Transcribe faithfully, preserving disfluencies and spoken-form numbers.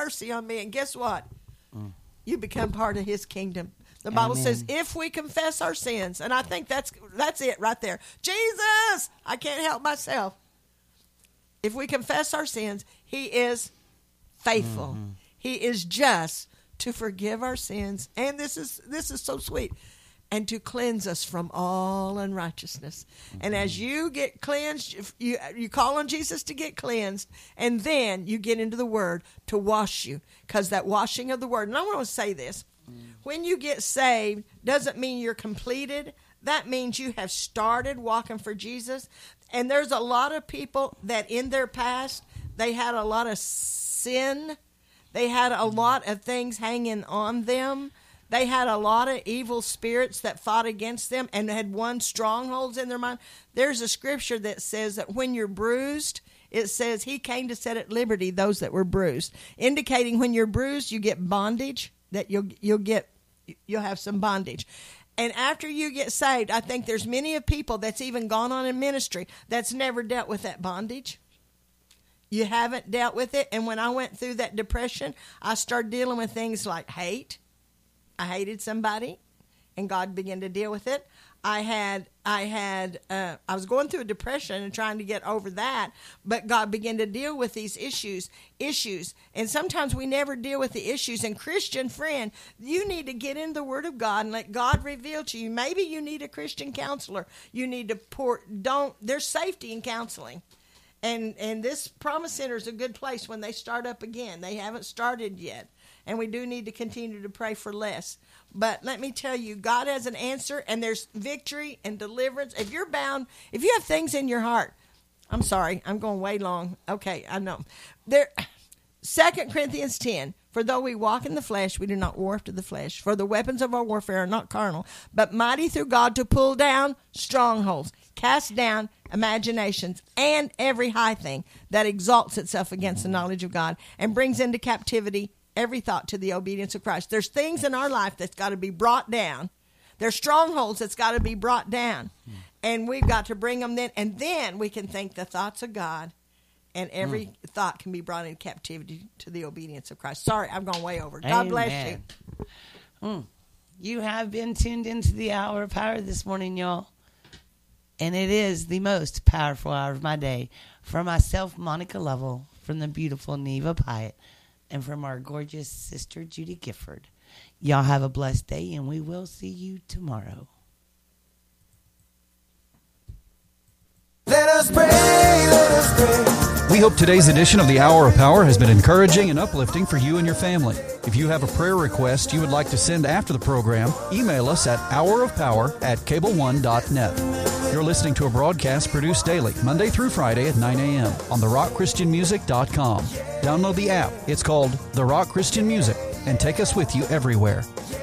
mercy on me. And guess what? Mm. You become part of his kingdom. The Bible Amen. Says, if we confess our sins, and I think that's that's it right there. Jesus, I can't help myself. If we confess our sins, he is faithful. Mm-hmm. He is just to forgive our sins. And this is this is so sweet. And to cleanse us from all unrighteousness. Mm-hmm. And as you get cleansed, you, you call on Jesus to get cleansed, and then you get into the Word to wash you, because that washing of the Word. And I want to say this. Mm. When you get saved, doesn't mean you're completed. That means you have started walking for Jesus. And there's a lot of people that in their past, they had a lot of sin. They had a lot of things hanging on them. They had a lot of evil spirits that fought against them and had won strongholds in their mind. There's a scripture that says that when you're bruised, it says he came to set at liberty those that were bruised, indicating when you're bruised, you get bondage, that you'll you'll get you'll have some bondage. And after you get saved, I think there's many of people that's even gone on in ministry that's never dealt with that bondage. You haven't dealt with it. And when I went through that depression, I started dealing with things like hate. I hated somebody, and God began to deal with it. I had, I had, uh, I was going through a depression and trying to get over that, but God began to deal with these issues, issues. And sometimes we never deal with the issues. And Christian friend, you need to get in the Word of God and let God reveal to you. Maybe you need a Christian counselor. You need to pour, don't, there's safety in counseling. And, and this Promise Center is a good place when they start up again. They haven't started yet. And we do need to continue to pray for less. But let me tell you, God has an answer, and there's victory and deliverance. If you're bound, if you have things in your heart, I'm sorry, I'm going way long. Okay, I know. There, Second Corinthians ten, for though we walk in the flesh, we do not war after the flesh. For the weapons of our warfare are not carnal, but mighty through God to pull down strongholds, cast down imaginations, and every high thing that exalts itself against the knowledge of God, and brings into captivity every thought to the obedience of Christ. There's things in our life that's got to be brought down. There's strongholds that's got to be brought down. Mm. And we've got to bring them then. And then we can think the thoughts of God. And every mm. thought can be brought in captivity to the obedience of Christ. Sorry, I've gone way over. God Amen. Bless you. Mm. You have been tuned into the hour of power this morning, y'all. And it is the most powerful hour of my day. For myself, Monica Lovell, from the beautiful Neva Pyatt, and from our gorgeous sister, Judy Gifford. Y'all have a blessed day, and we will see you tomorrow. Let us pray, let us pray. We hope today's edition of the Hour of Power has been encouraging and uplifting for you and your family. If you have a prayer request you would like to send after the program, email us at hourofpower at cable one dot net. You're listening to a broadcast produced daily, Monday through Friday at nine a.m. on the rock christian music dot com. Download the app. It's called The Rock Christian Music, and take us with you everywhere.